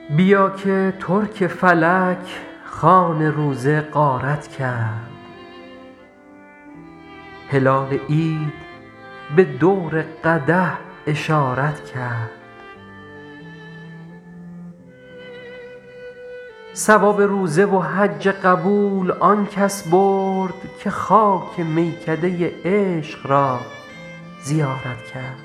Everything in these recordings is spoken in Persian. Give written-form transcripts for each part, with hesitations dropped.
بیا که ترک فلک خوان روزه غارت کرد. هلال عید به دور قدح اشارت کرد. ثواب روزه و حج قبول آن کس برد که خاک میکده عشق را زیارت کرد.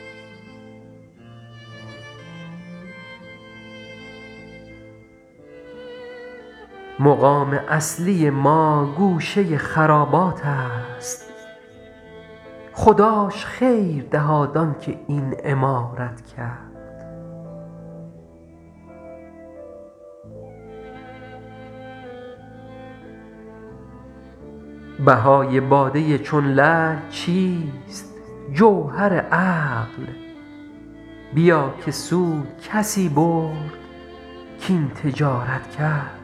مقام اصلی ما گوشه خرابات است، خداش خیر دهاد آن که این عمارت کرد. بهای باده چون لعل چیست جوهر عقل؟ بیا که سود کسی برد کاین تجارت کرد.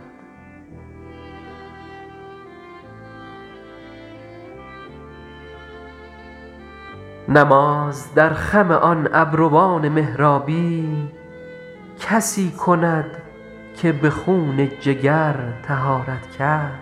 نماز در خم آن ابروان محرابی کسی کند که به خون جگر طهارت کرد.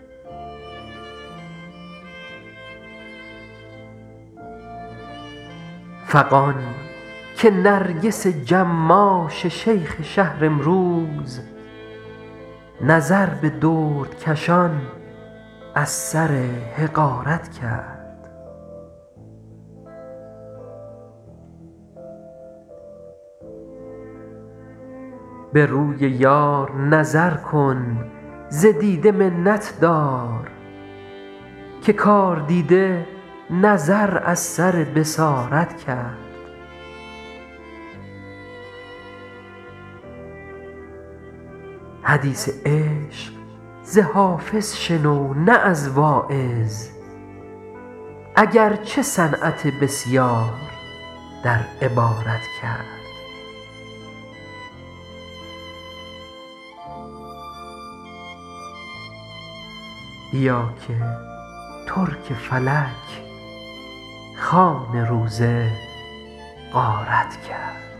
فغان که نرگس جماش شیخ شهر امروز نظر به دردکشان از سر حقارت کرد. به روی یار نظر کن ز دیده منت دار که کاردیده نظر از سر بصارت کرد. حدیث عشق ز حافظ شنو نه از واعظ، اگر چه صنعت بسیار در عبارت کرد. بیا که ترک فلک خوان روزه غارت کرد.